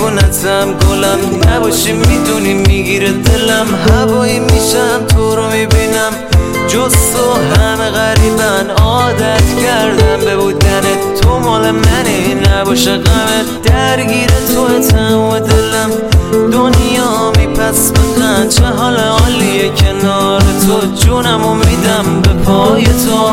دیوونتم گلم نباشی میدونی میگیره دلم هوایی میشم تو رو میبینم جز تو همه غریبن عادت کردم به بودن تو مال منی نباشه غمت درگیر تو تمام دلم دنیا میپس بخند چه حال عالیه کنار تو جونمو میدم به پای تو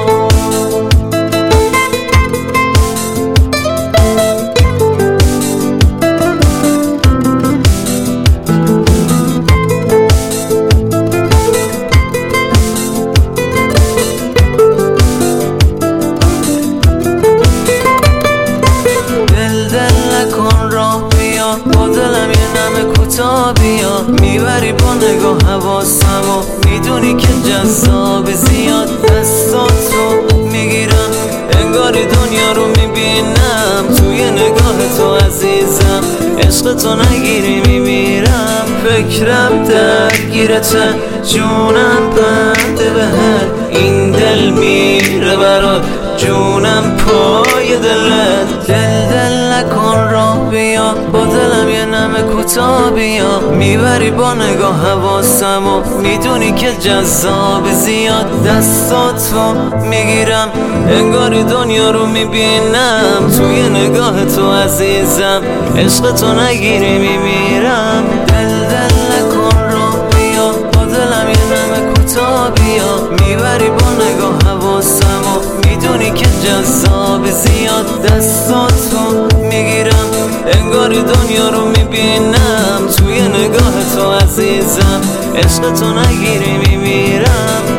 با دلم یه نم کوتاه بیا میبری با نگاه حواسم و میدونی که جذاب زیاد دستاتو میگیرم انگاری دنیا رو میبینم توی نگاه تو عزیزم عشق تو نگیری میمیرم فکرم درگیرته جونم بنده به هر این دل میره برات جونم پای دلت دل نکن راه بیا با دلم یه نم کوتاه بیا میبری با نگاه حواسم و میدونی که جذاب زیاد دستاتو میگیرم انگاری دنیا رو میبینم توی نگاه تو عزیزم عشق تو نگیری میمیرم دل نکن راه بیا با دلم یه نم کوتاه بیا میبری با نگاه حواسم و میدونی که جذاب زیاد دستاتو میگیرم انگاری دنیا رو میبینم توی نگاه تو عزیزم عشق تو نگیری میمیرم